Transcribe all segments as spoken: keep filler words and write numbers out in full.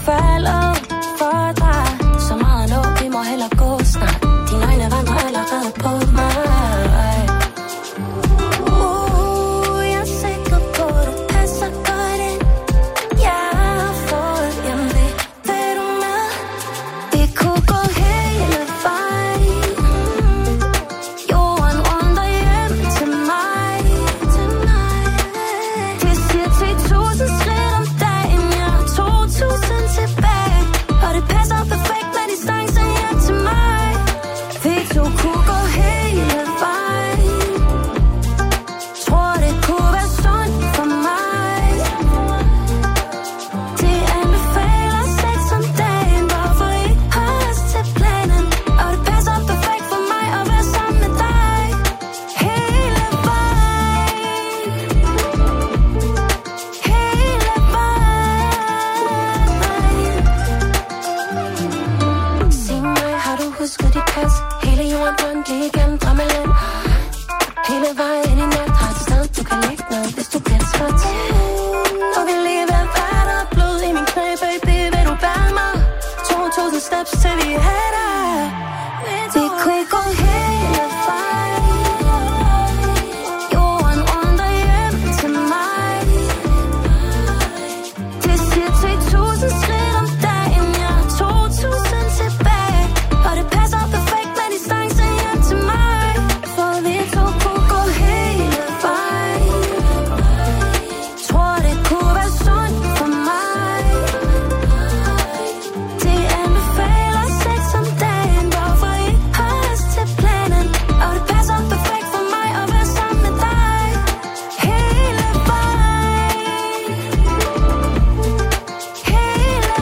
falder for dig. Så meget nå, vi må hellere gå snart. Dine øjne vandrer allerede på mig. Uh, jeg er sikker på, du passer godt ind. Jeg har fået hjem ved, vil du med? Vi kunne gå hele vejen. Jorden rundt og hjem til mig. Det siger ti tusind skridt om dagen. Jeg har to tusind tilbage. Og det passer perfekt med distancen hjem til mig. Vi to kunne gå hele vejen. Tror det kunne være sundt for mig. De anbefaler sex om dagen. Hvorfor I har os til planen. Og det passer perfekt for mig at være sammen med dig. Hele vejen. Hele vejen. Sig mig, har du husket dit pas? Hele jorden rundt lige igennem drømmeland. Hele vejen i nat har et sted, du kan lægge ned, hvis du bliver træt. Og vi lige ved at være der, blod i min knæ, baby, vil du bære mig? to tusind steps til vi er der. Vi kunne gå hele vejen. Jorden rundt og hjem til mig. Det siger ti tusind skridt om dagen. Jeg har to tusind tilbage. Og det passer perfekt med distancen hjem til mig. For vi to kunne gå hele vejen. Tror det kunne være sundt for mig. De anbefaler sex om dagen. Hvorfor I har os til planen. Og det passer perfekt for mig at være sammen med dig. Hele vejen. Hele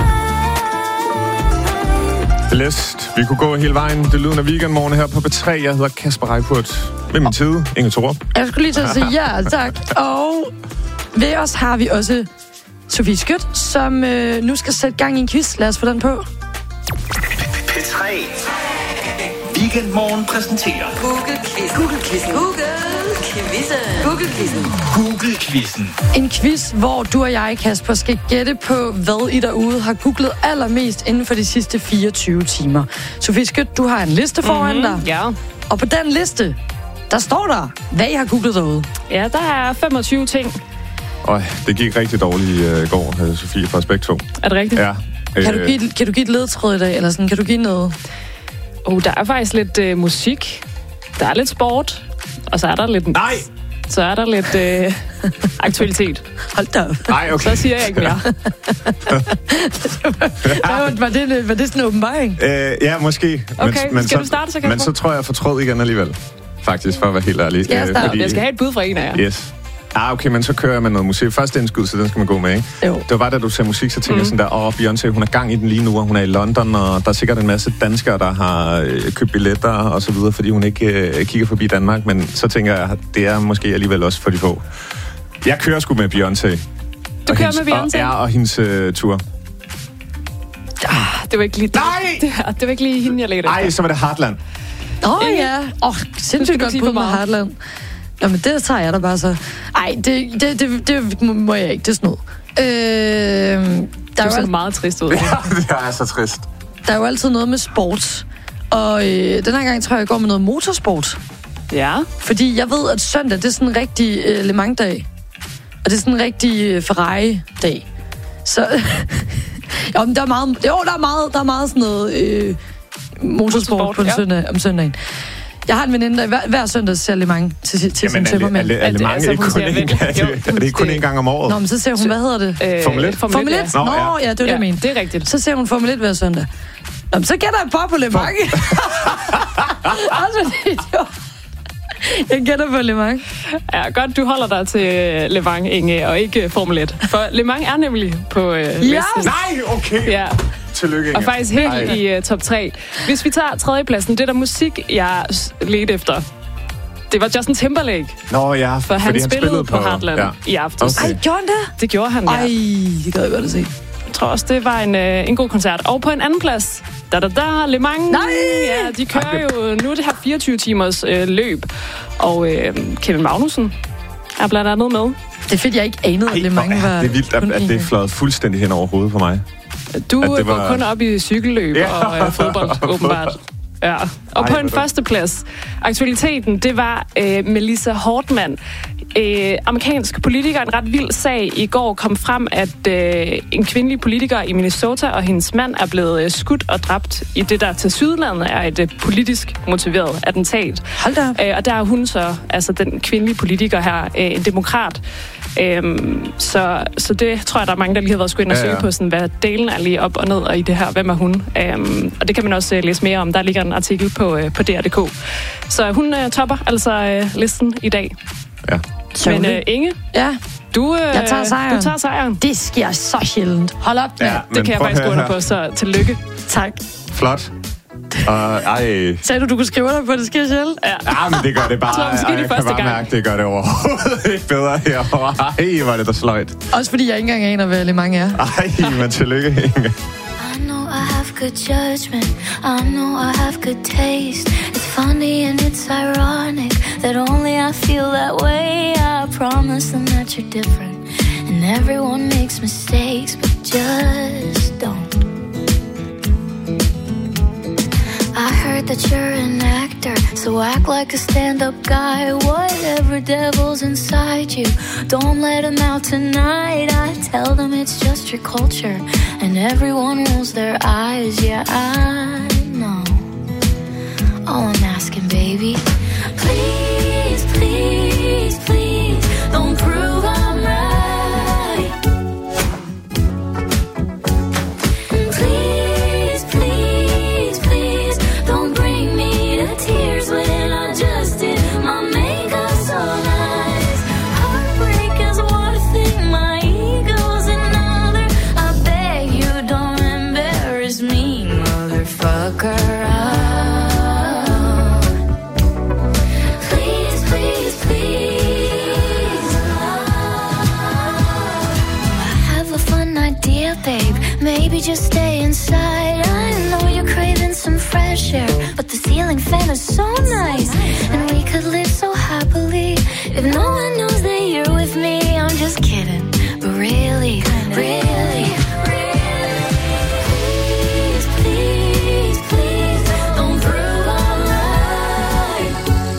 vejen. Celeste, vi kunne gå hele vejen. Det lyder af weekendmorgen her på B tre. Jeg hedder Kasper Reichert. Ved min tid, Inge Thorup. Jeg skulle lige til at sige ja, tak. Og ved os har vi også Sofie Skødt, som øh, nu skal sætte gang i en quiz. Lad os få den på. P tre. Weekendmorgen præsenterer Google-quiz. Google-quizzen. Google-quizzen. Google-quizzen. Google-quizzen. En quiz, hvor du og jeg, Kasper, skal gætte på, hvad I derude har googlet allermest inden for de sidste fireogtyve timer. Sofie Skødt, du har en liste foran mm-hmm, dig. Ja. Og på den liste, der står der, hvad I har googlet derude. Ja, der er femogtyve ting. Øj, det gik rigtig dårligt i uh, går, uh, Sofie, for os begge to. Er det rigtigt? Ja. Kan, du give, kan du give et ledtråd i dag, eller sådan, kan du give noget? Oh, der er faktisk lidt øh, musik. Der er lidt sport. Og så er der lidt... Nej! Så er der lidt øh, aktualitet. Hold da op. Nej, okay. Så siger jeg ikke mere. var, var, det, var det sådan en åbenbaring? Øh, ja, måske. Okay, men, men skal så, du starte så, Kasper? Men så tror jeg, jeg fortrød igen alligevel. Faktisk, for at være helt ærlig. Skal jeg starte? Fordi, Jeg skal have et bud fra en af jer. Yes. Ah, okay, men så kører jeg med noget musik. Først indskud, så den skal man gå med, ikke? Jo. Det var bare, da du ser musik, så tænker mm. jeg sådan der, åh, Beyoncé, hun er gang i den lige nu, og hun er i London, og der er sikkert en masse danskere, der har øh, købt billetter og så videre, fordi hun ikke øh, kigger forbi Danmark, men så tænker jeg, det er måske alligevel også for de få. Jeg kører sgu med Beyoncé. Du og kører hendes, med Beyoncé? Og, ja, og hendes øh, tur. Ah, det var ikke lige... Nej! Det, det, det var ikke lige hende, jeg lægger Ej, så var det Heartland. Åh oh, ja. Åh, oh, sindssygt godt bud med Heartland. Jamen, det tager jeg da bare så. Ej, det, det, det, det må jeg ikke. Det er snod. Øh, der det er ser jo meget trist ud. Ja, det er så trist. Der er jo altid noget med sport. Og øh, den her gang tror jeg, jeg går med noget motorsport. Ja. Fordi jeg ved, at søndag, det er sådan en rigtig øh, Le Mans-dag. Og det er sådan en rigtig øh, Ferrari-dag. Så... jo, men der er meget... Jo, der er meget, der er meget sådan noget øh, motorsport, motorsport på en ja. søndag, om søndagen. Jeg har en veninde, der hver, hver søndag ser Le Mans til, til sin tømmermænd. Jamen, er Le Mans ikke kun en det er kun en gang om året? Nå, men så ser hun, hvad hedder det? Øh, Formel et? Formel et? Nå, ja, ja det var det, jeg mente. Det er rigtigt. Så ser hun Formel et hver søndag. Nå, men så gætter jeg bare på Le Mans. Altså, det er jeg gætter på Le Mans. Ja, godt, du holder dig til Le Mans, Inge, og ikke Formel et. For Le Mans er nemlig på øh, listen. Ja! Nej, okay! Ja. Tillykke, Inge. Og faktisk helt Ej. i uh, top tre. Hvis vi tager tredjepladsen, det der musik, jeg ledte efter, det var Justin Timberlake. Nå ja, for han, han spillede, spillede på Heartland ja. i aftes. Okay. Ej, gjorde han det? Det gjorde han, ja. Ej, det gad jeg godt at se. Jeg tror også, det var en, øh, en god koncert. Og på en anden plads, da da da, Le Mans. Nej! Ja, de kører jo nu det her fireogtyve timers øh, løb. Og øh, Kevin Magnussen er blandt andet med. Det er fedt, jeg ikke anede, at Le Mans var... Det er vildt, at, at det er fløjet fuldstændig hen over hovedet på mig. Du at det går var... kun op i cykelløb Ja. og øh, fodbold, åbenbart. Ja. Og Ej, på en hvor første plads, aktualiteten, det var øh, Melissa Hortman. Øh, amerikansk politiker, en ret vild sag i går kom frem, at øh, en kvindelig politiker i Minnesota og hendes mand er blevet øh, skudt og dræbt i det, der til Sydlandet er et øh, politisk motiveret attentat. Hold da. Øh, og der er hun så, altså den kvindelige politiker her, øh, en demokrat. Øhm, så, så det tror jeg, der er mange, der lige har været skulle ind og Ja, søge ja. på, sådan, hvad delen er lige op og ned og i det her. Hvem er hun? Øhm, og det kan man også uh, læse mere om. Der ligger en artikel på, uh, på D R punktum d k. Så hun uh, topper altså uh, listen i dag. Ja. Men uh, Inge, Ja, du, uh, jeg tager sejren. du tager sejren. Det sker så sjældent. Hold op, mand. Ja, Det men kan jeg prøv at faktisk gå høre under her. på, så tillykke. Tak. Flot. Uh, ej. Sagde du, du kunne skrive dig på, det sker sjældent? Ja. Ja, men det gør det bare. Jeg tror måske, det er jeg kan første bare gang. mærke, det gør det overhovedet ikke bedre herovre. Ej, hvor er det da sløjt. Også fordi jeg ikke engang aner, hvad Le Mans er. Ej, men tillykke, Inge. I know I have good judgment. I know I have good taste. It's funny and it's ironic that only I feel that way. I promise them that you're different. And everyone makes mistakes, but just don't. I heard that you're an actor, so act like a stand-up guy. Whatever devil's inside you, don't let him out tonight. I tell them it's just your culture, and everyone rolls their eyes. Yeah, I know. All I'm asking, baby, please, please, please, don't prove I'm right. Please, please, please, don't bring me to tears when I just did my makeup so nice. Heartbreak is one thing, my ego's another. I beg you don't embarrass me, motherfucker. Please, please, please. I have a fun idea, babe. Maybe just stay inside. I know you're craving some fresh air, but the ceiling fan is so nice, and we could live so happily if no one knows that you're with me. I'm just kidding, but really, really, really, please, please, please, don't prove I'm right.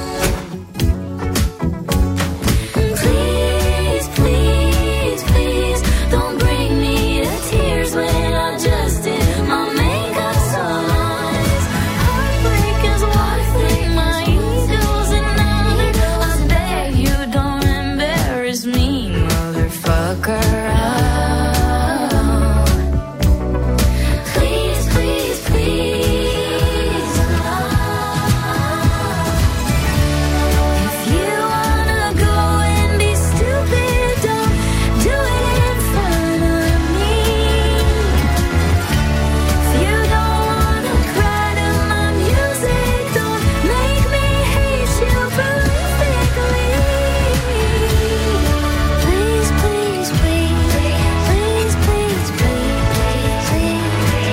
Please, please, please, don't bring me to tears when I just did my makeup so nice. Heartbreak is one thing, my ego's another. I beg you don't embarrass me, motherfucker. Please, please, please. If you wanna go and be stupid, don't do it in front of me. If you don't wanna cry to my music, don't make me hate you prolifically. Please, please, please, please, please, please, please,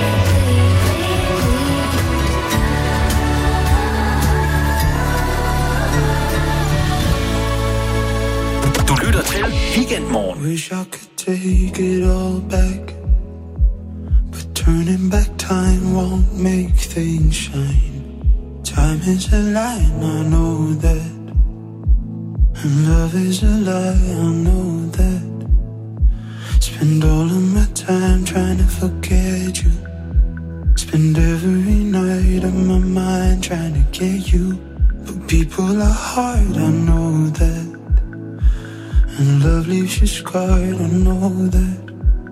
Du lytter til Weekendmorgen. Wish I could take it all back, but turning back time won't make things shine. Time is a lie, I know that, and love is a lie, I know that. Spend all of my time trying to forget you. Spend every night of my mind trying to get you. But people are hard, I know that. And love leaves you scarred, I know that.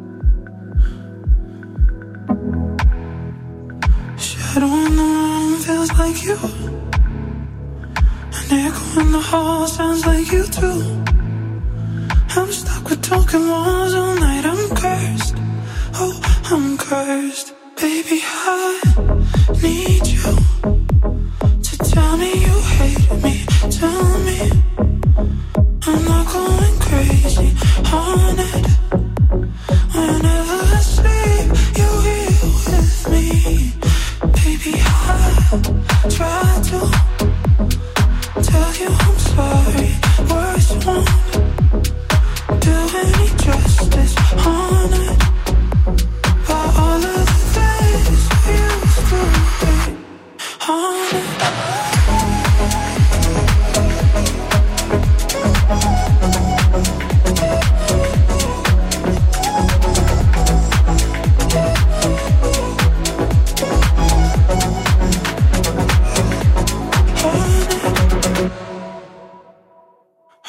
Shadow in the room feels like you. An echo in the hall sounds like you too. I'm stuck with talking walls all night, I'm cursed. Oh, I'm cursed. Baby, I need you to tell me you hate me. Tell me I'm not going crazy on it. Whenever I sleep, you're here with me. Baby, I try to tell you I'm sorry. Words won't do any justice on it. But all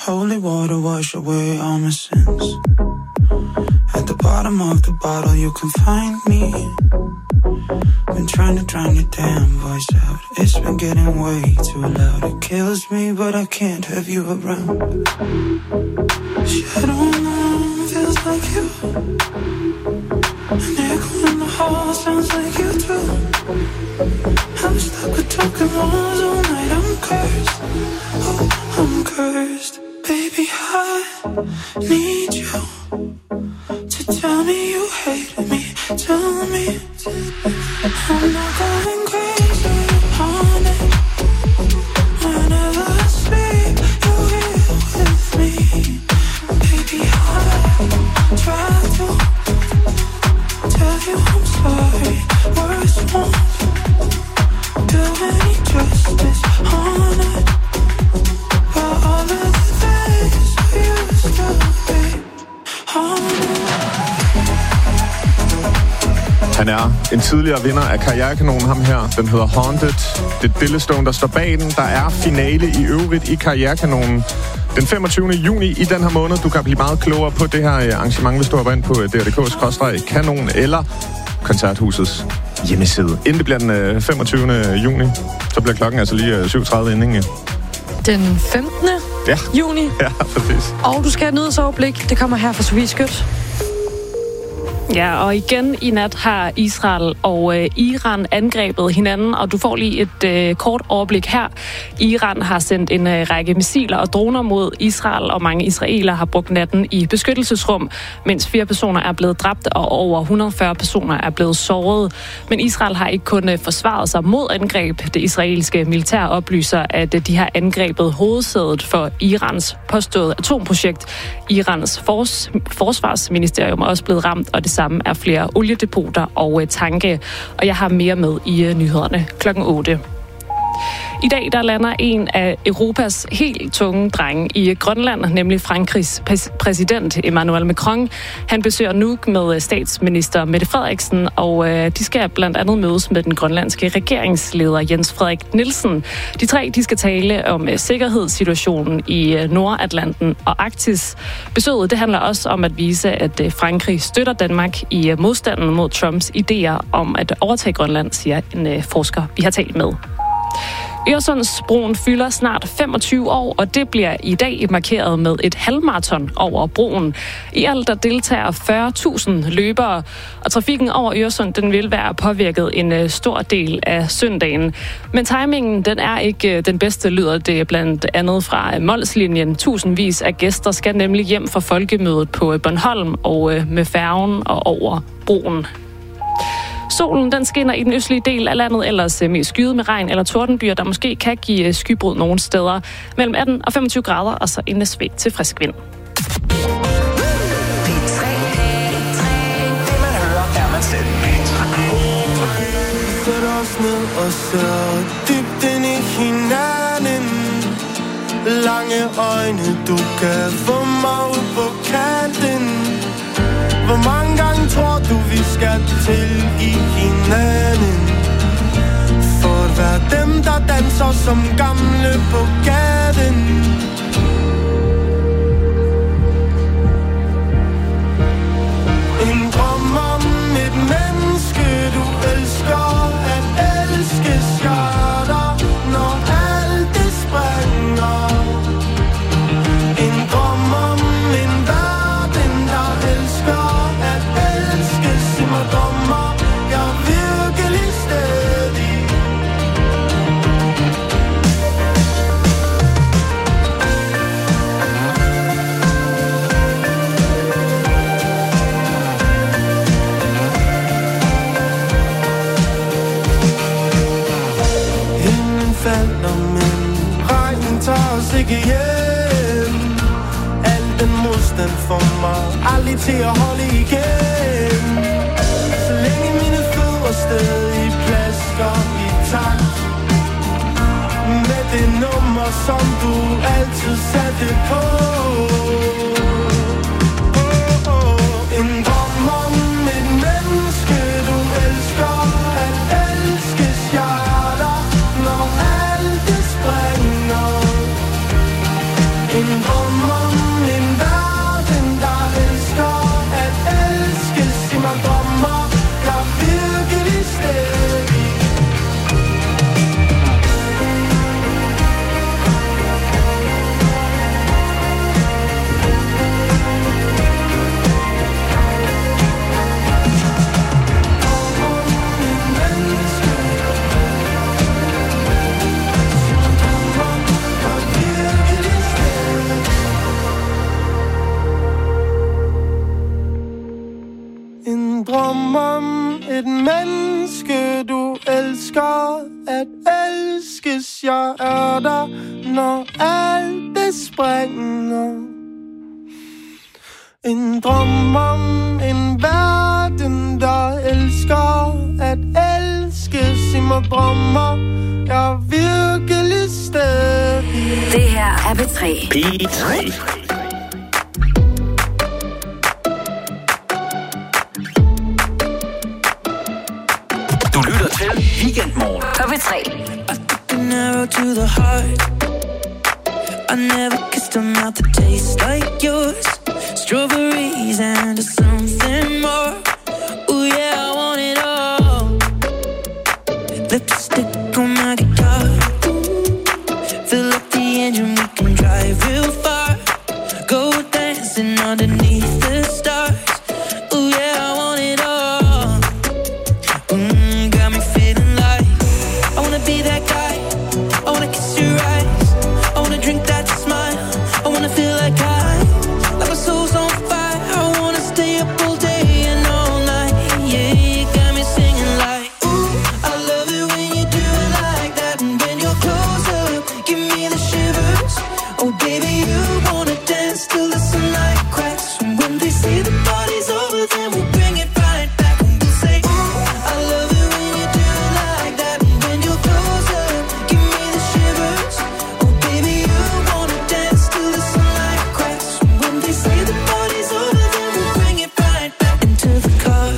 holy water wash away all my sins. At the bottom of the bottle you can find me. Been trying to drown your damn voice out. It's been getting way too loud. It kills me but I can't have you around. Shadow in the room feels like you. An echo in the hall sounds like you too. I'm stuck with talking walls all night. I'm cursed, oh I'm cursed. Baby I need you to tell me you hate me. Tell me I'm not going crazy on it. Whenever I sleep you're here with me. Baby I try to tell you I'm sorry. Words won't do any justice on it. But all of the things we used to be on it. Han er en tidligere vinder af Karrierekanonen, ham her. Den hedder Haunted. Det er Dillestone, der står bag den. Der er finale i øvrigt i Karrierekanonen den femogtyvende juni i den her måned. Du kan blive meget klogere på det her arrangement, hvis du hopper ind på d r punktum d k skråstreg kanon eller Koncerthusets hjemmeside. Inden det bliver den femogtyvende juni, så bliver klokken altså lige syv tredive inden, ikke? Den femtende Ja. juni. Ja, præcis. Og du skal have et nyhedsoverblik. Det kommer her fra Sofie Skødt. Ja, og igen i nat har Israel og øh, Iran angrebet hinanden, og du får lige et øh, kort overblik her. Iran har sendt en øh, række missiler og droner mod Israel, og mange israelere har brugt natten i beskyttelsesrum, mens fire personer er blevet dræbt, og over et hundrede og fyrre personer er blevet såret. Men Israel har ikke kun øh, forsvaret sig mod angreb. Det israelske militær oplyser, at øh, de har angrebet hovedsædet for Irans påståede atomprojekt. Irans fors- forsvarsministerium er også blevet ramt, og det samme er flere oliedepoter og tanke. Og jeg har mere med i nyhederne klokken otte. I dag der lander en af Europas helt tunge drenge i Grønland, nemlig Frankrigs præsident Emmanuel Macron. Han besøger Nuuk med statsminister Mette Frederiksen, og de skal blandt andet mødes med den grønlandske regeringsleder Jens Frederik Nielsen. De tre de skal tale om sikkerhedssituationen i Nordatlanten og Arktis. Besøget det handler også om at vise, at Frankrig støtter Danmark i modstanden mod Trumps idéer om at overtage Grønland, siger en forsker, vi har talt med. Øresundsbroen fylder snart femogtyve år, og det bliver i dag markeret med et halvmarathon over broen. I alt der deltager fyrre tusind løbere, og trafikken over Øresund den vil være påvirket en stor del af søndagen. Men timingen den er ikke den bedste, lyder det blandt andet fra Molslinjen. Tusindvis af gæster skal nemlig hjem fra folkemødet på Bornholm og med færgen og over broen. Solen den skinner i den østlige del af landet, ellers mest skyet med regn eller tordenbyer, der måske kan give skybrud nogle steder. Mellem atten og femogtyve grader, og så en svag til frisk vind. Sæt os ned og så dybt ind i hinanden. Lange øjne, du kan få mig ud på kanten. Hvor mange gange tror du, vi skal til i hinanden? For at være dem, der danser som gamle på gaden. En drøm om et menneske, du elsker at elske skatter, når alt det springer. En drøm om en verden, der elsker at elske, sig mig drømmer, jeg er virkelig stædig. Himlen falder, men regnen tager os ikke hjem. Al den modstand får mig aldrig til at holde igen. Så længe mine fødder stadig plasker i takt med det nummer, som du altid satte på. Oh, oh. En drøm om et menneske, du elsker at elske stjerner, når alt det springer. En drøm elsker dig, når alt det springer. En drøm om en verden, der elsker at elske. Sig mig drømmer, jeg er virkelig stadig. Det her er P tre. P tre. Du lytter til Weekendmorgen På P tre. An arrow to the heart. I never kissed a mouth that tastes like yours. Strawberries and something more. Ooh yeah, I want it all. Lipstick on my guitar. Fill up the engine, we can drive real far. Go dancing underneath the stars. Ooh yeah, I want it all. Mm, got me feeling like I wanna be that guy. I wanna kiss your eyes. I wanna drink that smile. I wanna feel like I, like my soul's on fire. I wanna stay up all day and all night. Yeah, you got me singing like, ooh, I love it when you do it like that. And when you're close up, give me the shivers. Oh baby, you wanna dance till the sunlight cracks. And when they say the party's over, then we'll bring it right back. And we'll say, ooh, I love it when you do it like that. And when you're close up, give me the shivers. Oh baby, you wanna dance till the sunlight cracks. And when they say the party's over, then we'll bring it right back. Into the car,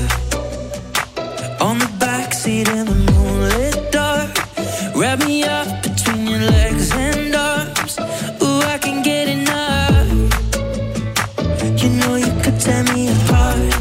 on the backseat in the moonlit dark. Wrap me up between your legs and arms. Ooh, I can get enough. You know you could tear me apart.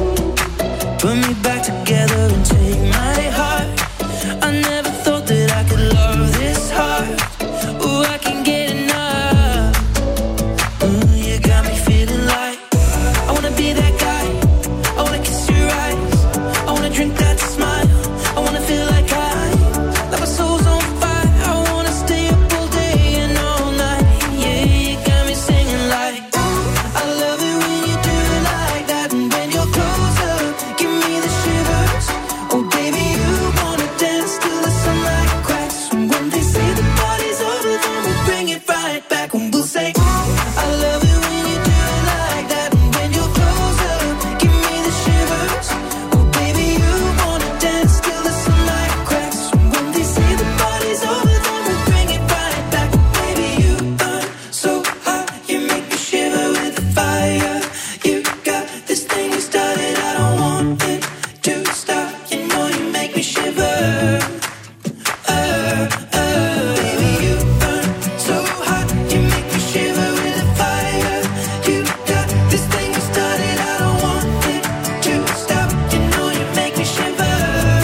Put me back together and take my heart. I never thought that I could love this hard. Ooh, I can get enough. Ooh, you got me feeling like I wanna be that guy. I wanna kiss your eyes. I wanna drink that smile. I wanna feel like I, like my soul's on fire. I wanna stay up all day and all night. Yeah, you got me singing like, ooh, I love it when you do it like that. And when you're close up, give me the shivers. Oh baby, you wanna dance till the sunlight cracks. And when they say the party's over, then we'll bring it right back. And we'll say, ooh, I love it when you do it like that. And when you're close up, give me the shivers. Oh baby, you wanna dance till the sunlight cracks. And when they say the party's over, then we'll bring it right back. Baby, you burn so hot, you make me shiver with the fire. You got this thing you started, I don't want it to stop. You know you make me shiver. Uh, uh, baby, you burn so hot, you make me shiver with the fire. You got this thing you started, I don't want it to stop. You know you make me shiver.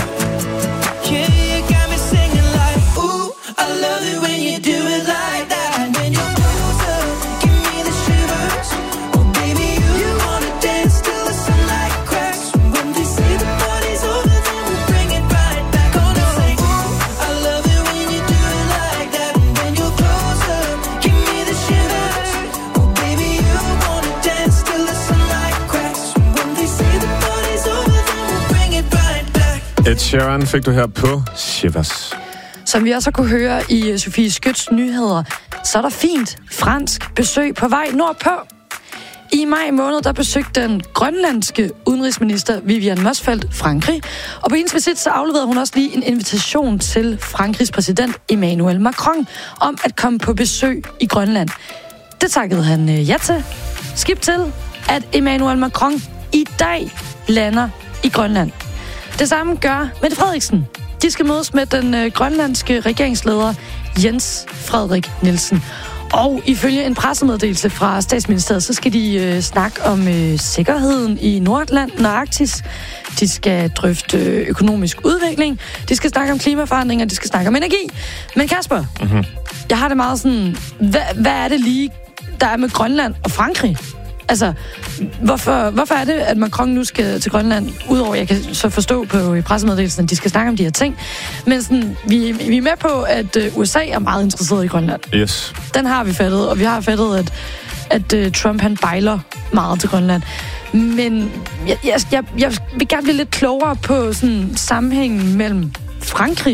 Yeah, you got me singing like, ooh, I love it when you do it like that. And when you're close up, give me the shivers. Oh baby, you wanna dance till the sunlight cracks. And when they say the party's over, then we'll bring it right back. Gonna say, ooh, I love it when you do it like that. And when you're close up, give me the shivers. Oh baby, you wanna dance till the sunlight cracks. And when they say the party's over, then we'll bring it right back. Ed Sheeran fik du her på Shivers. Som vi også har kunne høre i uh, Sofie Skyts nyheder, så er der fint fransk besøg på vej nordpå. I maj måned, der besøgte den grønlandske udenrigsminister Viviane Motzfeldt Frankrig, og på hendes visit, så afleverede hun også lige en invitation til Frankrigs præsident Emmanuel Macron om at komme på besøg i Grønland. Det takkede han uh, ja til. Skib til, at Emmanuel Macron i dag lander i Grønland. Det samme gør Mette Frederiksen. De skal mødes med den øh, grønlandske regeringsleder Jens Frederik Nielsen. Og ifølge en pressemeddelelse fra Statsministeriet, så skal de øh, snakke om øh, sikkerheden i Nordatlanten og Arktis. De skal drøfte øh, økonomisk udvikling. De skal snakke om klimaforandringer. De skal snakke om energi. Men Kasper, mm-hmm. jeg har det meget sådan, hvad, hvad er det lige, der er med Grønland og Frankrig? Altså, hvorfor, hvorfor er det, at Macron nu skal til Grønland? Udover, jeg kan så forstå på pressemeddelelsen, at de skal snakke om de her ting. Men sådan, vi, vi er med på, at U S A er meget interesseret i Grønland. Yes. Den har vi fattet, og vi har fattet, at, at uh, Trump han bejler meget til Grønland. Men jeg, jeg, jeg, jeg vil gerne blive lidt klogere på sådan, sammenhængen mellem Frankrig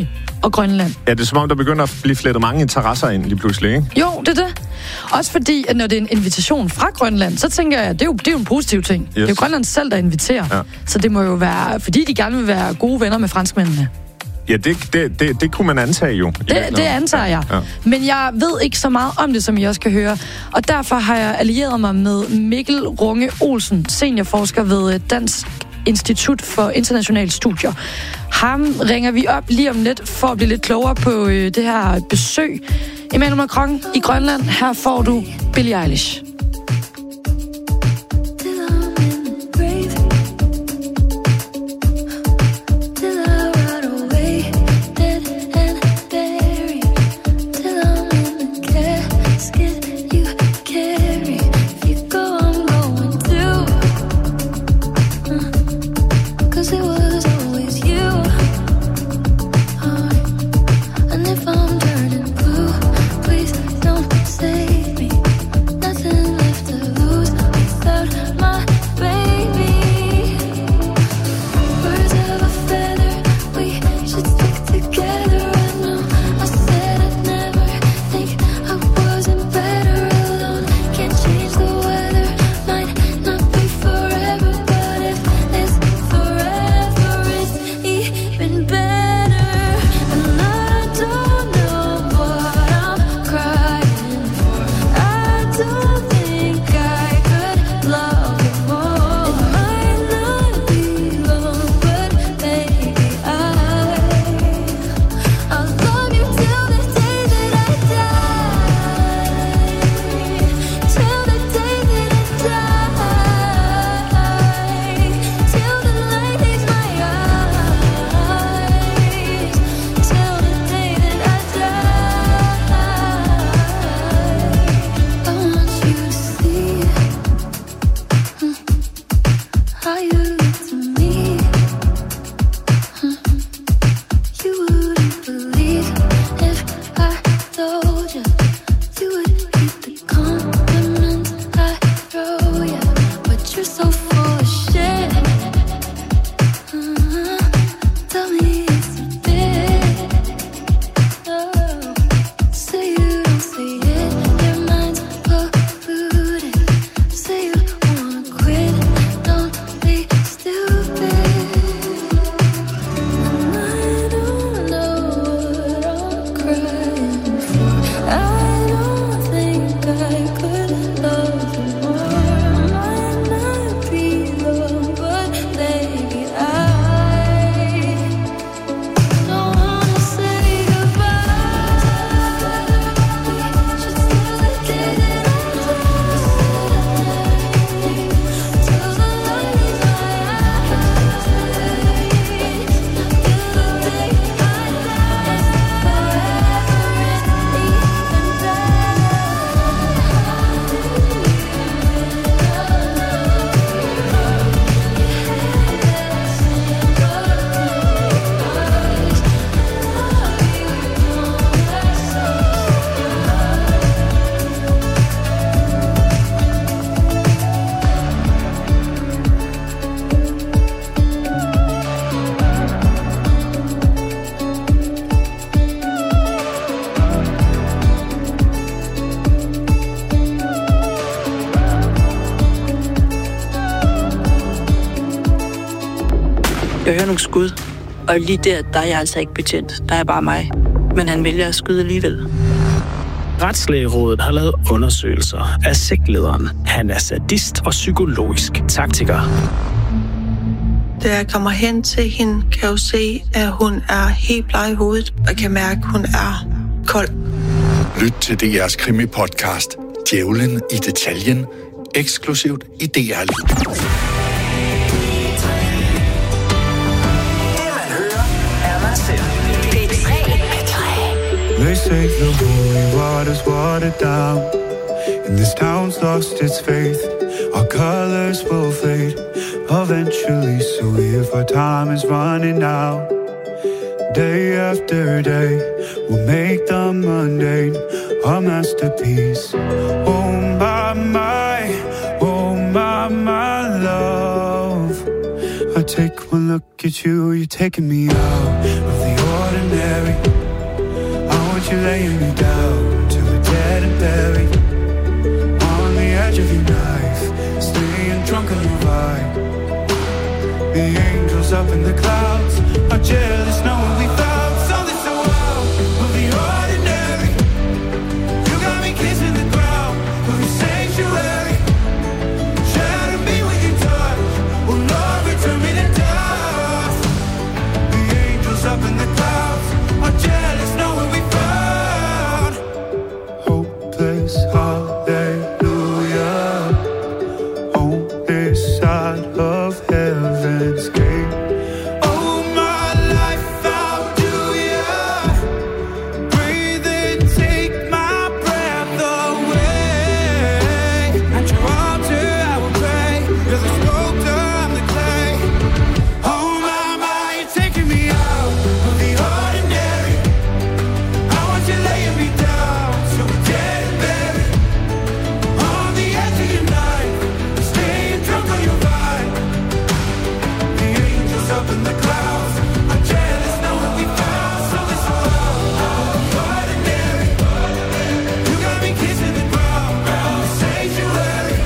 og Grønland. Ja, det er som om, der begynder at blive flettet mange interesser ind lige pludselig, ikke? Jo, det er det. Også fordi, at når det er en invitation fra Grønland, så tænker jeg, at det er jo, det er jo en positiv ting. Yes. Det er jo Grønland selv, der inviterer. Ja. Så det må jo være, fordi de gerne vil være gode venner med franskmændene. Ja, det, det, det, det kunne man antage jo. Det, det antager jeg. Ja. Men jeg ved ikke så meget om det, som I også kan høre. Og derfor har jeg allieret mig med Mikkel Runge Olsen, seniorforsker ved Dansk Institut for Internationale Studier. Ham ringer vi op lige om lidt for at blive lidt klogere på øh, det her besøg. Emmanuel Macron i Grønland. Her får du Billie Eilish. Jeg hører nogle skud, og lige der, der er jeg altså ikke betjent. Der er bare mig. Men han vælger at skyde alligevel. Retslægerådet har lavet undersøgelser af sektlederen. Han er sadist og psykologisk taktiker. Da jeg kommer hen til hende, kan jeg jo se, at hun er helt bleg i hovedet, og kan mærke, at hun er kold. Lyt til D R's krimi-podcast, Djævlen i detaljen, eksklusivt i D R Lyd. They say the holy water's watered down, and this town's lost its faith. Our colors will fade eventually, so if our time is running out, day after day, we'll make the mundane a masterpiece. Oh my, my, oh my, my love. I take one look at you, you're taking me out of the ordinary. want you laying me down till we're dead and buried on the edge of your knife, staying drunk on your vibe. The angels up in the clouds are jealous knowing we found something so wild of the ordinary. You got me kissing the ground of your sanctuary. Shatter me with your touch, oh Lord, return me to dust. The angels up in the clouds are jealous knowing we found hopeless hallelujah on this side of heaven's gate. Oh, my life found you, yeah. Breathe and take my breath away. At your altar I will pray. You're the sculptor, I'm the clay. Oh, my, my, you're taking me out of the ordinary. I want you laying me down so we're dead and buried on the edge of your knife, staying drunk on your vibe. The angels up in the clouds are jealous knowing we found something so ordinary. You got me kissing the ground, the sanctuary.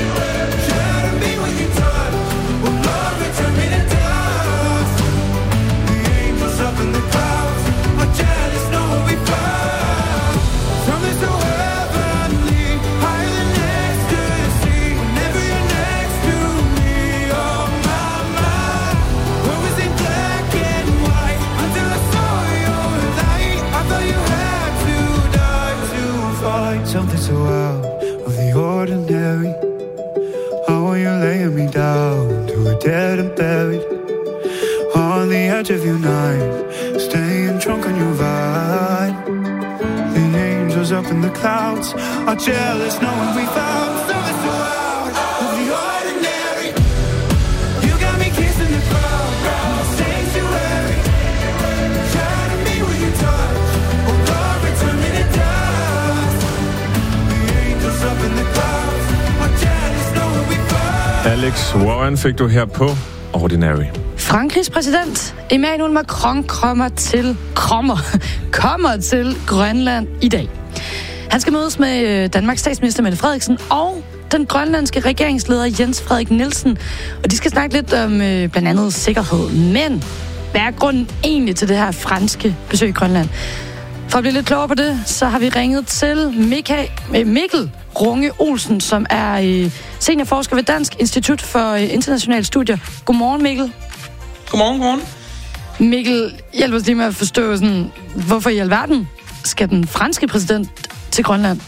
Shatter me with your touch, oh Lord, return me to dust. The angels up in the clouds are jealous knowing we found something so heavenly, higher than ecstasy. Whenever you're next to me, oh my, my. What was in black and white until I saw your light? I thought you had to die to fight something so out of the ordinary. How are you laying me down till we're dead and buried on the edge of your knife, staying drunk on your vine. The angels up in the clouds are jealous knowing we found something so out of the ordinary. You got me kissing the ground, the sanctuary. Shatter me with your touch, oh Lord, return me to dust. The angels up in the clouds are jealous knowing we found. Alex Warren fik du her på Ordinary. Frankrigs præsident Emmanuel Macron kommer til, kommer, kommer til Grønland i dag. Han skal mødes med Danmarks statsminister Mette Frederiksen og den grønlandske regeringsleder Jens Frederik Nielsen. Og de skal snakke lidt om øh, blandt andet sikkerhed. Men hvad er grunden egentlig til det her franske besøg i Grønland? For at blive lidt klogere på det, så har vi ringet til Mikkel, Mikkel Runge Olsen, som er øh, seniorforsker ved Dansk Institut for øh, Internationale Studier. Godmorgen, Mikkel. Godmorgen, godmorgen. Mikkel, hjælp os lige med at forstå, sådan, hvorfor i alverden skal den franske præsident til Grønland?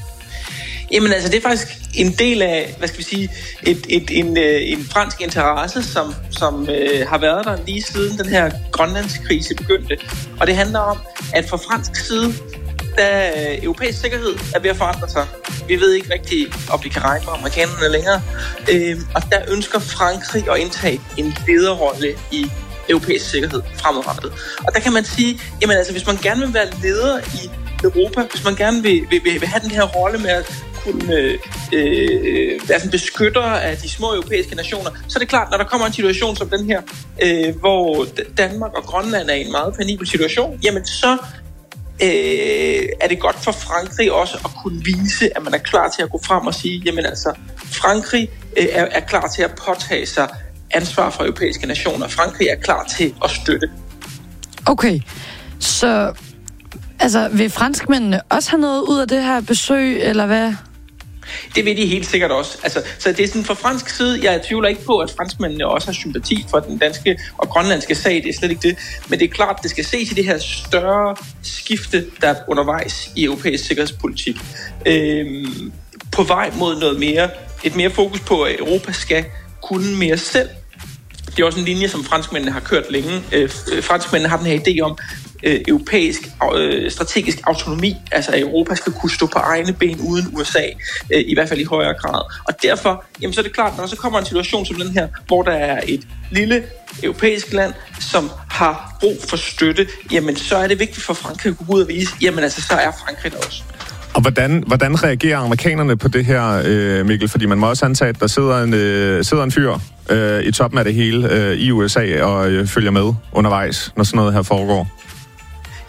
Jamen altså, det er faktisk en del af, hvad skal vi sige, et, et, en, en fransk interesse, som, som øh, har været der lige siden den her grønlandskrise begyndte. Og det handler om, at fra fransk side, da europæisk sikkerhed er ved at forandre sig. Vi ved ikke rigtig, om de kan regne med amerikanerne længere. Øh, og der ønsker Frankrig at indtage en lederrolle i europæisk sikkerhed fremadrettet. Og der kan man sige, jamen altså, hvis man gerne vil være leder i Europa, hvis man gerne vil, vil, vil, vil have den her rolle med at kunne øh, være sådan beskytter af de små europæiske nationer, så er det klart, når der kommer en situation som den her, øh, hvor Danmark og Grønland er i en meget penibel situation, jamen så øh, er det godt for Frankrig også at kunne vise, at man er klar til at gå frem og sige, jamen altså, Frankrig øh, er, er klar til at påtage sig ansvar for europæiske nationer. Frankrig er klar til at støtte. Okay, så altså, vil franskmændene også have noget ud af det her besøg, eller hvad? Det vil de helt sikkert også. Altså, så det er sådan fra fransk side, jeg tvivler ikke på, at franskmændene også har sympati for den danske og grønlandske sag. Det er slet ikke det. Men det er klart, det skal ses i det her større skifte, der er undervejs i europæisk sikkerhedspolitik. Øhm, på vej mod noget mere, et mere fokus på, at Europa skal kunne mere selv. Det er også en linje, som franskmændene har kørt længe. Øh, franskmændene har den her idé om øh, europæisk øh, strategisk autonomi. Altså, at Europa skal kunne stå på egne ben uden U S A, øh, i hvert fald i højere grad. Og derfor, jamen, så er det klart, når der så kommer en situation som den her, hvor der er et lille europæisk land, som har brug for støtte, jamen, så er det vigtigt for Frankrig at gå ud og vise, jamen altså, så er Frankrig der også. Og hvordan, hvordan reagerer amerikanerne på det her, øh, Mikkel? Fordi man må også antage, at der sidder en, øh, sidder en fyr øh, i toppen af det hele øh, i U S A og øh, følger med undervejs, når sådan noget her foregår.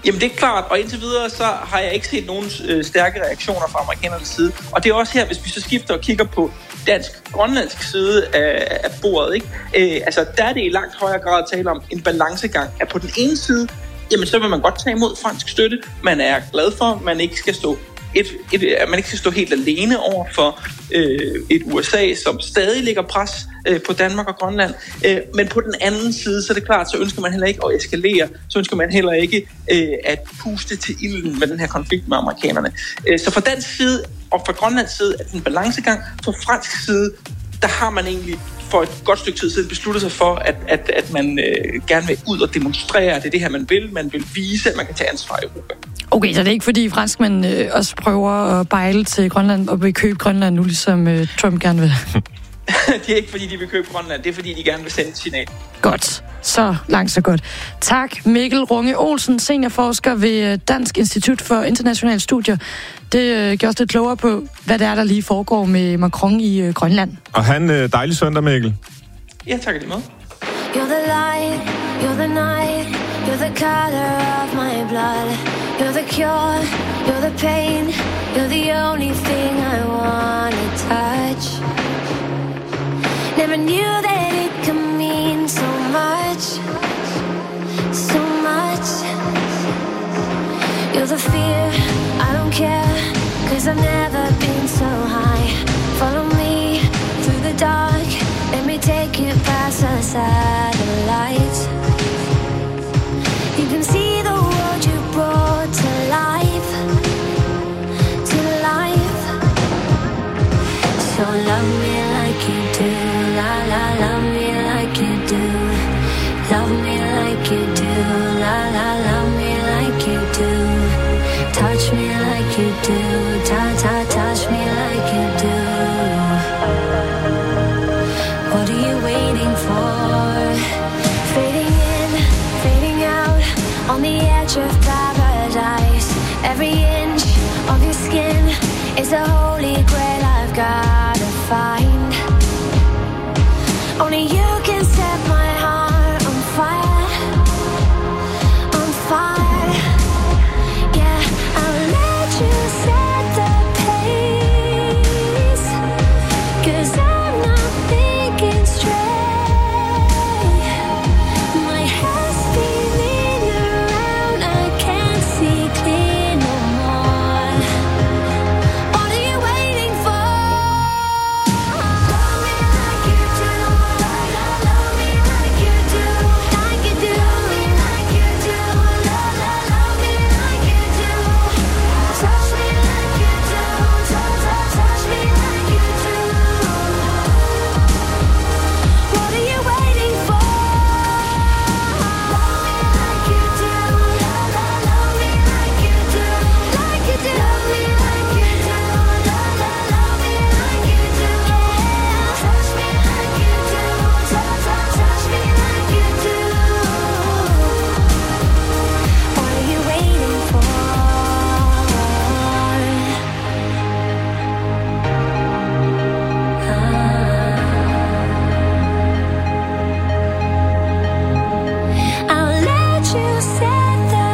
Jamen det er klart, og indtil videre så har jeg ikke set nogen øh, stærke reaktioner fra amerikanernes side. Og det er også her, hvis vi så skifter og kigger på dansk-grønlandsk side af, af bordet, ikke? Øh, altså der er det i langt højere grad at tale om en balancegang. At på den ene side, jamen så vil man godt tage imod fransk støtte. Man er glad for, at man ikke skal stå Et, et, at man ikke skal stå helt alene over for øh, et U S A, som stadig lægger pres øh, på Danmark og Grønland. Øh, men på den anden side, så er det klart, så ønsker man heller ikke at eskalere, så ønsker man heller ikke øh, at puste til ilden med den her konflikt med amerikanerne. Øh, så fra dansk side og fra Grønlands side er det en balancegang. Fra fransk side, der har man egentlig for et godt stykke tid siden besluttet sig for, at, at, at man øh, gerne vil ud og demonstrere, at det er det her, man vil. Man vil vise, at man kan tage ansvar i Europa. Okay, så det er ikke fordi franskmænd øh, også prøver at bejle til Grønland og vil købe Grønland nu, ligesom øh, Trump gerne vil? Det er ikke fordi, de vil købe Grønland. Det er fordi, de gerne vil sende et signal. Godt. Så langt, så godt. Tak, Mikkel Runge Olsen, seniorforsker ved Dansk Institut for Internationale Studier. Det øh, gør os lidt klogere på, hvad det er, der lige foregår med Macron i øh, Grønland. Og han øh, dejlig søndag, Mikkel. Ja, tak lige med. You're the light, you're the night, you're the color of my blood. You're the cure, you're the pain, you're the only thing I wanna touch. Never knew that it could mean so much, so much. You're the fear, I don't care, cause I've never been so high. Follow me through the dark, let me take you past the satellites. You can see the world you brought to life, to life. So love me like you do, la la, love me like you do. Love me like you do, la la, love me like you do. Touch me like you do, ta ta, touch me like you do. What are you waiting for? Fading in, fading out, on the edge of paradise. Every inch of your skin is a holy grail I've gotta find. Only you can set my heart on fire, on fire. Yeah, I'll let you set the pace, cause I'm not thinking straight. My head's spinning around, I can't see clear no more. What are you waiting for? Love me like you do, love me like you do, like you do, like you do, love, love, love me like you do. Touch me like you do, touch, touch, touch me like you do. What are you waiting for? Love me like you do, love, love, love me like you do, like you do, love me like you do, love, love, love me like you do. Touch me like you do, touch, touch, touch me like you do. What are you waiting for? I'll let you set the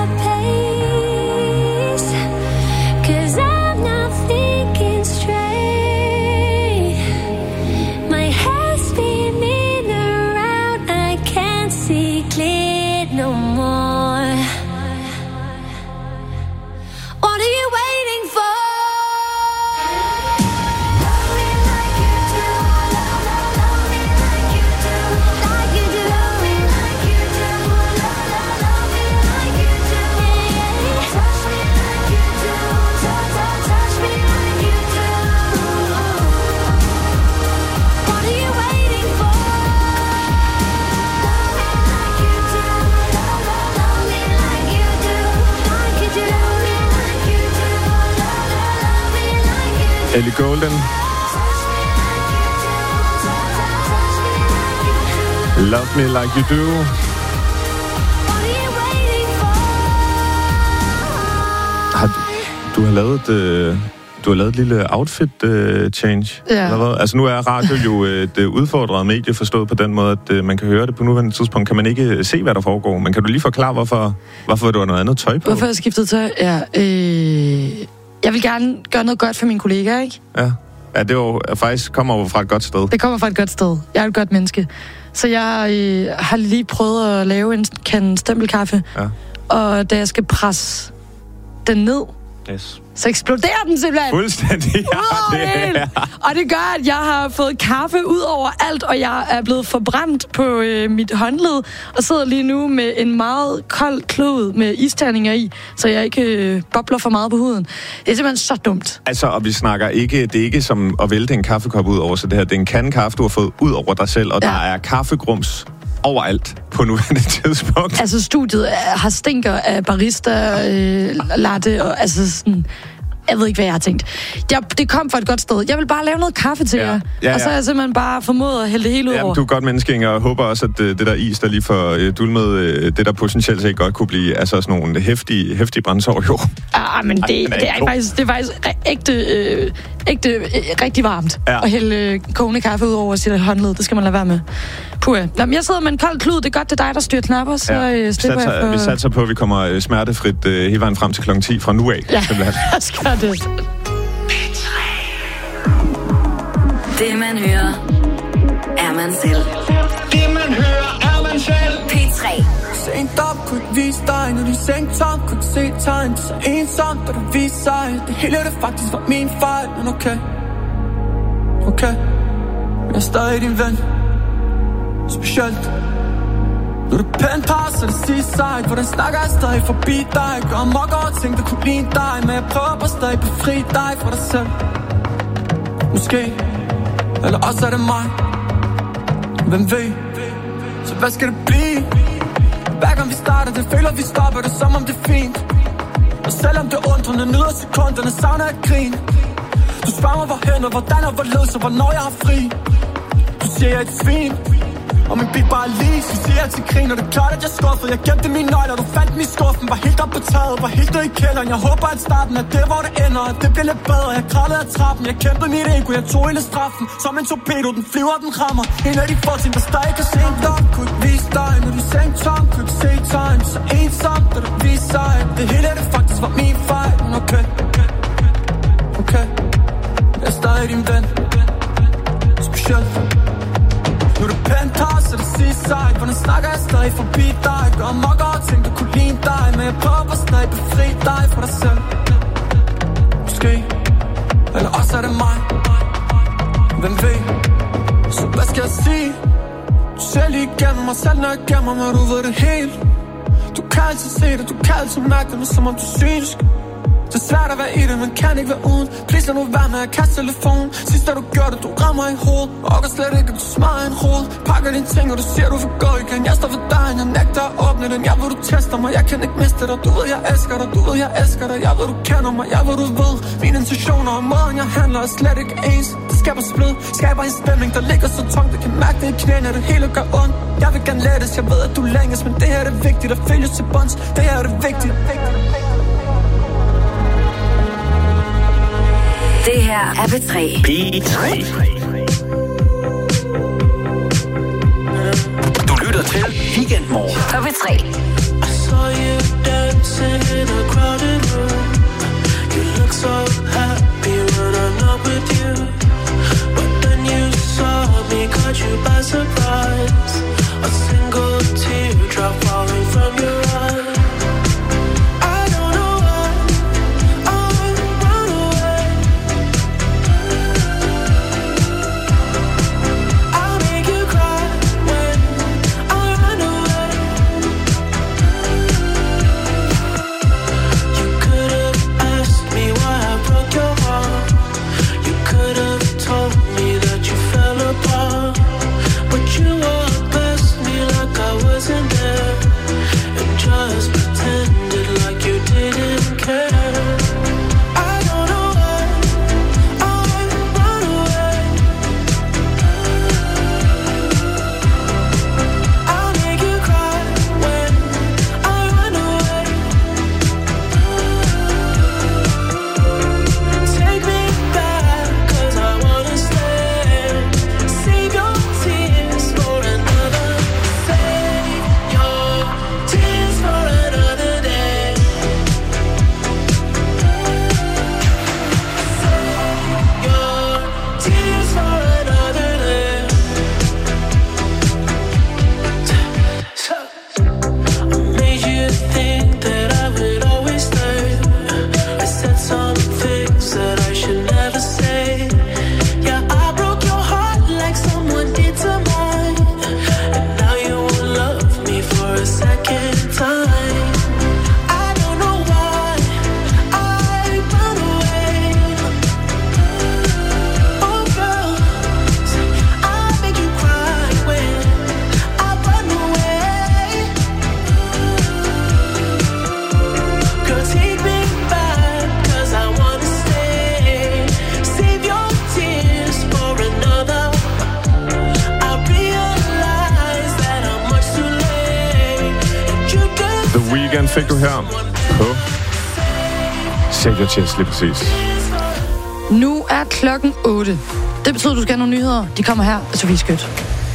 pace, cause I'm not thinking straight. My head's spinning around, I can't see clear no more. What are you waiting for? Love me like you do, love, love, love me like you do, like you do, love me like you do, love, love, love me like you do. Touch me like you do, touch, touch, touch me like you do. What are you waiting for? Love me like you do, love, love, love me like you do, like you do, love me like you do, love, love, love me like you do. Ellie Goulding. Love me like you do. Har du, du har lavet et, øh, Du har lavet et lille outfit-change, uh, ja. eller hvad? Altså nu er radio jo et uh, udfordret medie, forstået på den måde, at uh, man kan høre det på nuværende tidspunkt. Kan man ikke se, hvad der foregår? Men kan du lige forklare, hvorfor, hvorfor du har noget andet tøj på? Hvorfor jeg skiftede tøj? Ja, øh, jeg vil gerne gøre noget godt for mine kollegaer, ikke? Ja, ja det jo, faktisk kommer jo fra et godt sted. Det kommer fra et godt sted. Jeg er et godt menneske. Så jeg øh, har lige prøvet at lave en kande stempelkaffe, ja. Og da jeg skal presse den ned, yes. så eksploderer den simpelthen. Fuldstændig, ja, det er. Og det gør, at jeg har fået kaffe ud over alt, og jeg er blevet forbrændt på øh, mit håndled, og sidder lige nu med en meget kold klud med isterninger i, så jeg ikke øh, bobler for meget på huden. Det er simpelthen så dumt. Altså, og vi snakker ikke, det er ikke som at vælte en kaffekop ud over, så det her, det er en kande kaffe, du har fået ud over dig selv, og ja. Der er kaffegrums overalt på nuværende tidspunkt. Altså, studiet er, har stinker af barista, øh, latte, og altså sådan... Jeg ved ikke, hvad jeg har tænkt. Jeg, det kom fra et godt sted. Jeg vil bare lave noget kaffe til ja. jer. Ja, ja. Og så har jeg simpelthen bare formået at hælde det hele ud ja, over. Du er godt menneske, Inger, og håber også, at det der is, der lige får uh, dulmet, uh, det der potentielt set godt kunne blive altså sådan nogle heftige, heftige brændsår, jo. Ja, men det, Ej, det, er, faktisk, det er faktisk ægte, øh, ægte øh, rigtig varmt ja. At hælde øh, kogende kaffe ud over sit håndled. Det skal man lade være med. Puh, ja. Jamen, jeg sidder med en kold klud. Det er godt, det er dig, der styrer knapper. Så ja. øh, slipper vi, satser, jeg for... vi satser på, at vi kommer øh, smertefrit øh, hele vejen frem til klokken ti fra nu af. Ja, lad os gøre det. Det man hører, er man selv. Det man hører, er man selv. P tre. Sænkt op, kunne ikke vise dig. Når du sænkt tom, kunne ikke se tegn. Det er så ensomt, da du viser sig. Det hele det faktisk var min fejl. Men okay, okay. Jeg er stadig din ven. Specielt nu er det pænt par, så det siger sig. Hvordan snakker jeg stadig forbi dig? Gør mok over ting, der kunne lide dig. Men jeg prøver bare stadig befri dig fra dig selv. Måske, eller også er det mig. Hvem ved? Så hvad skal det blive? Hver gang vi starter, det føler vi stopper det, som om det er fint. Og selvom det undrende, nyder sekunderne, savner jeg grin. Du spørger mig hvorhen og hvordan og hvorledes og hvornår jeg har fri. Du siger jeg er et svin, og min bil bare lige. Du siger jeg til grin, og det er klart at jeg skuffede. Jeg gemte mine nøgler, du fandt mig i skuffen. Var helt op på taget, var helt ned i kælderen. Jeg håber at starten er det hvor det ender, at det bliver lidt bedre. Jeg kravlede af trappen, jeg kæmpede mit ego. Jeg tog hele straffen, som en torpedo. Den flyver, den rammer. En af de få ting, der stadig kan se dig. Kunne ikke vise dig, når du sænkt tom. Kunne ikke se tegn, så ensomt, da du viser sig. Det hele det faktisk var min fejl. Men okay, okay. Jeg er stadig din ven. Specielt nu er det pænt her, så det siger sig. Hvordan snakker jeg stadig forbi dig? Gør mok over ting, der kunne lide dig. Men jeg prøver bare stadig befri dig fra dig selv. Måske, eller også er det mig. Hvem ved? Så hvad skal jeg sige? Du ser lige igennem mig selv, når jeg gemmer mig. Du ved det helt. Du kan altid se det, du kan altid mærke det. Men som om du synes. Det er svært at være i det, men kan ikke være uden. Please lad nu være med at kaste telefonen. Sidst da du gjorde det, du rammer i hovedet. Og kan slet ikke, at du smager en hoved. Pakker dine ting, og du siger, du vil gå igen. Jeg står ved dig, jeg nægter at åbne den. Jeg ved, du tester mig, jeg kan ikke miste dig. Du ved, jeg elsker dig, du ved, jeg elsker dig. Jeg ved, du kender mig, jeg ved, du ved. Mine intentioner og måden, jeg handler er slet ikke ens. Det skaber splid, skaber en stemning, der ligger så tungt. Det kan mærke det i knæene, det hele gør ondt. Jeg vil gerne lettes, jeg ved, at du længes. Men det her er det vigtigt, at følges til bunds. Det her er det vigtigt, vigtigt. Det her er P tre. P tre. Du lytter til Weekendmorgen på P tre. I saw you dancing in a crowded room. You look so happy when I'm not with you. But then you saw me, caught you by surprise. A single teardrop falling from your eye. Your Weekend fik du her på Save Your Chest, lige præcis. Nu er klokken otte. Det betyder, at du skal have nogle nyheder. De kommer her, Sofie Skødt.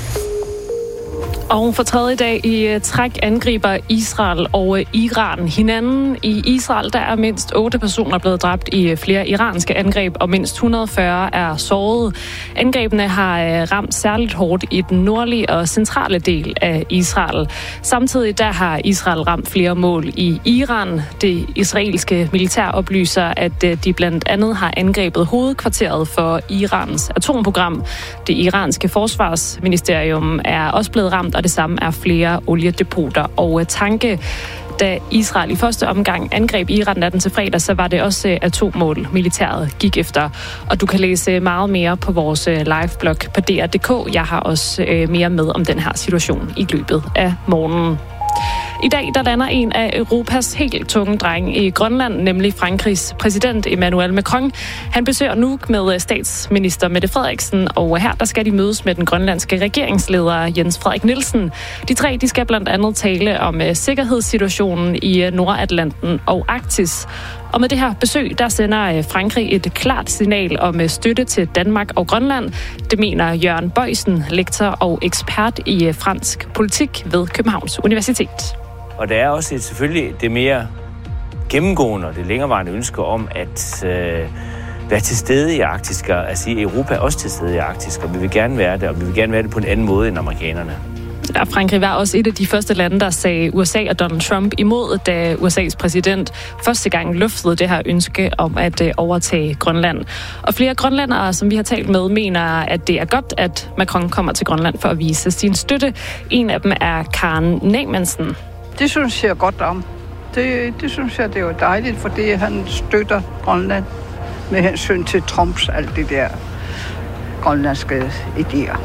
Og for tredje dag i træk angriber Israel og Iran hinanden. I Israel der er mindst otte personer blevet dræbt i flere iranske angreb, og mindst et hundrede og fyrre er såret. Angrebene har ramt særligt hårdt i den nordlige og centrale del af Israel. Samtidig der har Israel ramt flere mål i Iran. Det israelske militær oplyser, at de blandt andet har angrebet hovedkvarteret for Irans atomprogram. Det iranske forsvarsministerium er også blevet ramt, og det samme er flere oliedepoter og tanke. Da Israel i første omgang angreb Iran natten til fredag, så var det også atommål, militæret gik efter. Og du kan læse meget mere på vores liveblog på D R punktum d k. Jeg har også mere med om den her situation i løbet af morgenen. I dag der lander en af Europas helt tunge drenge i Grønland, nemlig Frankrigs præsident Emmanuel Macron. Han besøger Nuuk med statsminister Mette Frederiksen, og her der skal de mødes med den grønlandske regeringsleder Jens Frederik Nielsen. De tre de skal blandt andet tale om sikkerhedssituationen i Nordatlanten og Arktis. Og med det her besøg, der sender Frankrig et klart signal om støtte til Danmark og Grønland. Det mener Jørgen Bøjsen, lektor og ekspert i fransk politik ved Københavns Universitet. Og der er også et, selvfølgelig det mere gennemgående og det længerevarende ønske om at øh, være til stede i Arktis. Altså Europa er også til stede i Arktis, og vi vil gerne være det, og vi vil gerne være det på en anden måde end amerikanerne. Ja, Frankrig var også et af de første lande, der sagde U S A og Donald Trump imod, da U S A's præsident første gang luftede det her ønske om at overtage Grønland. Og flere grønlændere, som vi har talt med, mener, at det er godt, at Macron kommer til Grønland for at vise sin støtte. En af dem er Karen Naamansen. Det synes jeg godt om. Det, det synes jeg, det er jo dejligt, fordi han støtter Grønland med hensyn til Trumps alt det der grønlandske idéer.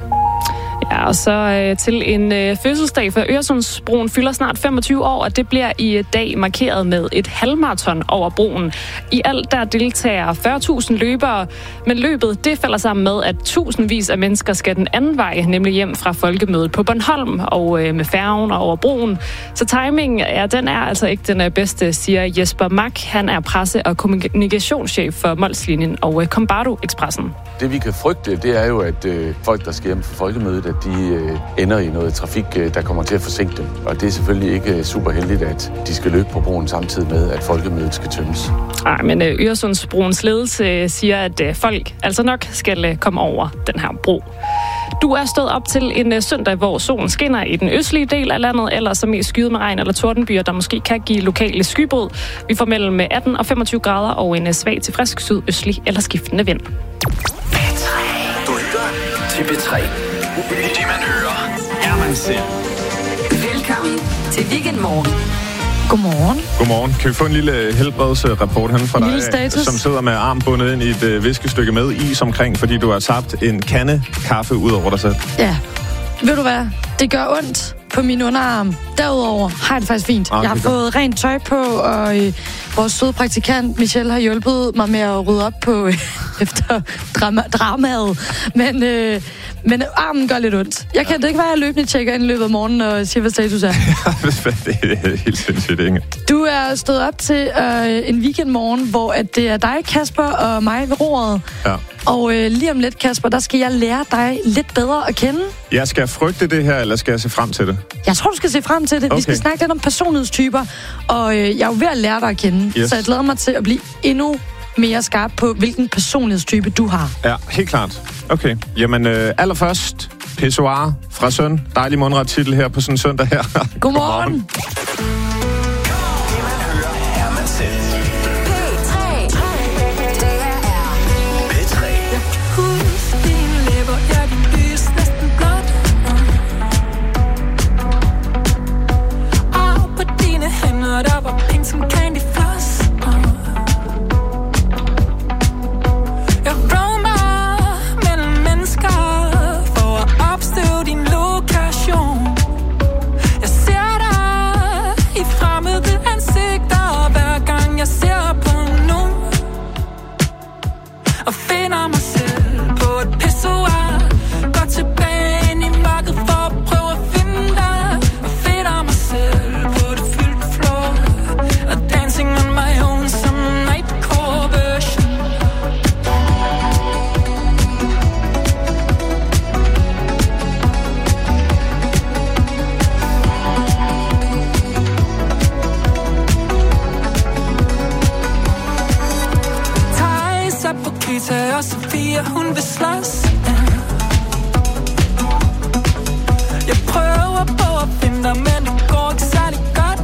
Ja, og så øh, til en øh, fødselsdag, for Øresundsbroen fylder snart femogtyve år, og det bliver i dag markeret med et halvmarathon over broen. I alt der deltager fyrre tusind løbere, men løbet det falder sammen med, at tusindvis af mennesker skal den anden vej, nemlig hjem fra folkemødet på Bornholm og øh, med færgen og over broen. Så timingen, ja, den er altså ikke den bedste, siger Jesper Mack. Han er presse- og kommunikationschef for Molslinjen og øh, Kombardo Expressen. Det vi kan frygte, det er jo, at øh, folk, der skal hjem fra folkemødet, at de øh, ender i noget trafik, øh, der kommer til at forsinke dem. Og det er selvfølgelig ikke super heldigt, at de skal løbe på broen samtidig med, at folkemødet skal tømmes. Nej, men øh, Øresundsbroens ledelse øh, siger, at øh, folk altså nok skal øh, komme over den her bro. Du er stået op til en øh, søndag, hvor solen skinner i den østlige del af landet, eller så mest skyet med regn eller tordenbyer, der måske kan give lokale skybrud. Vi får mellem atten og femogtyve grader og en øh, svag til frisk sydøstlig eller skiftende vind. Du lytter til B tre. Det man hører, er man selv. Velkommen til Weekendmorgen. Godmorgen. Godmorgen. Kan vi få en lille helbredsrapport hen fra dig, som sidder med arm bundet ind i et øh, viskestykke med is omkring, fordi du har tabt en kande kaffe ud over dig selv? Ja. Ved du hvad? Det gør ondt på min underarm. Derudover har jeg det faktisk fint. Ah, jeg har fået rent tøj på, og øh, vores søde praktikant Michelle har hjulpet mig med at rydde op på øh, efter drama, dramaet. Men, øh, men armen gør lidt ondt. Jeg kan ja. det ikke være, at jeg løbende tjekker ind i løbet af morgenen og siger, hvad status er. Det er helt sindssygt, ikke? Du er stået op til øh, en weekendmorgen, hvor at det er dig, Kasper, og mig ved roret. Ja. Og øh, lige om lidt, Kasper, der skal jeg lære dig lidt bedre at kende. Jeg skal frygte det her, eller skal jeg se frem til det? Jeg tror, du skal se frem til det. Okay. Vi skal snakke lidt om personlighedstyper, og øh, jeg er jo ved at lære dig at kende. Yes. Så jeg glæder mig til at blive endnu mere skarp på, hvilken personlighedstype du har. Ja, helt klart. Okay. Jamen, øh, allerførst, Pissoir fra Søn. Dejlig mundret titel her på sådan en søndag her. Godmorgen. Godmorgen. Der var pink som candy floss. Jeg roamer mellem mennesker for at opstøve din lokation. Jeg ser dig i fremmede ansigter hver gang jeg ser på nogen, og finder mig selv på et pissoir. Går tilbage ind i mørket for at prøve at finde dig, og finder mig selv på det fyldte flår. Rita og Sofia, hun vil slås. Jeg prøver på at finde dig, men det går ikke særlig godt.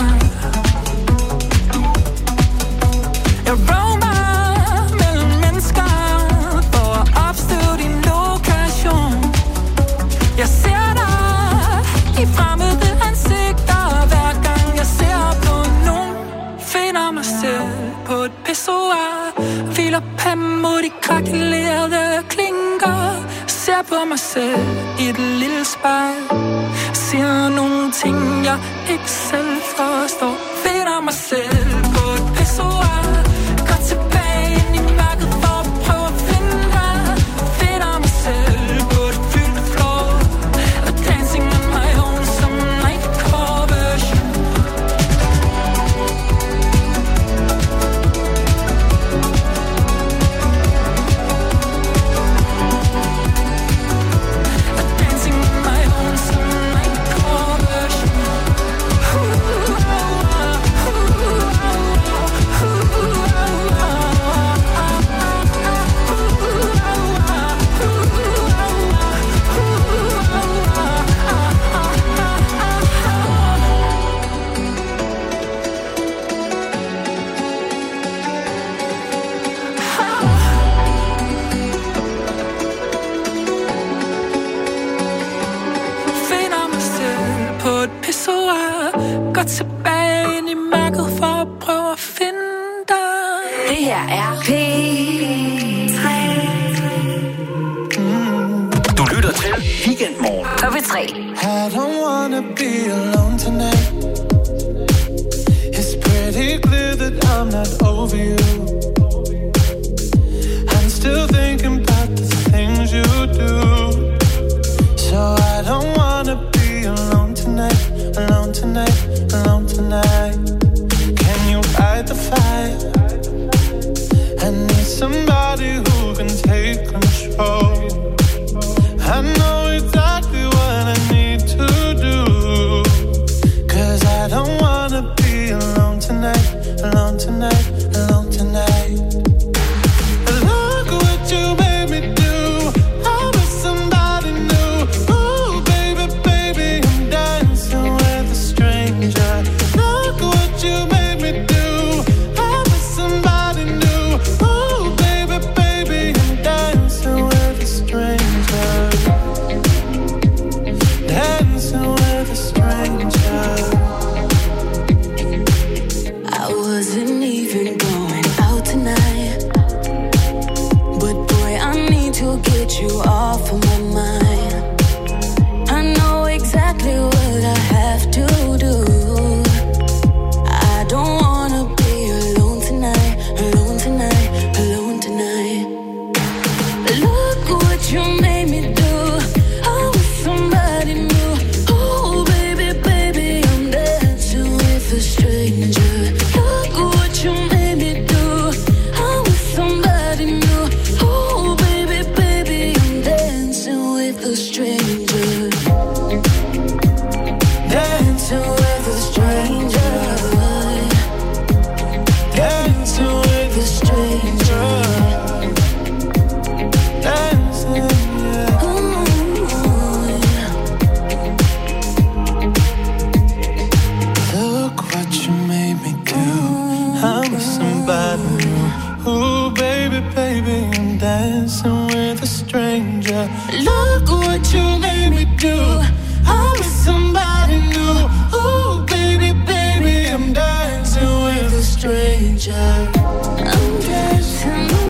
Jeg roamer mellem mennesker for at opstøve din lokation. Jeg ser dig i fremmede ansigter, hver gang jeg ser på nogen. Finder mig selv på et pissoir, hviler panden mod de krakelerede klinker. Ser på mig selv i et lille spejl, siger nogle ting, jeg ikke selv forstår. Finder mig selv på et pissoir, går tilbage ind i mørket for at prøve at finde dig. Finder mig selv på et fyldt floor, og dancing on my own som nightcore version. Går tilbage ind i mørket for at prøve at finde dig. Det her er P tre. Du lytter til Weekendmorgen på P tre. I don't wanna be alone tonight. It's pretty clear that I'm not over you. I'm still thinking about the things you do. So I don't wanna be alone tonight. Alone tonight, alone tonight. Can you fight the fire? I need somebody who can take control. I know exactly what I need to do. Cause I don't wanna be alone tonight. Alone tonight, alone tonight. Look what you made me do. I was somebody new. Ooh, baby, baby, I'm dancing with a stranger. Look what you made me do. I was somebody new. Ooh, baby, baby, I'm dancing with a stranger. Dancing with a stranger. I wasn't even going out tonight, but boy, I need to get you off of my mind. I know exactly what I have to do. I don't wanna be alone tonight, alone tonight, alone tonight. Look what you made me do. I was somebody new. Oh baby, baby, I'm dancing with a stranger. Look what you made me do. I was somebody new. Oh baby, baby, I'm dancing with a stranger. Dancing with a stranger. Dancing with a stranger. Dancing, yeah. Look what you made me do. I was somebody new. Ooh, baby, baby, I'm dancing with a stranger. Look what you made me do. I was somebody new. Ooh, baby, baby, I'm dancing with a stranger. I'm dancing.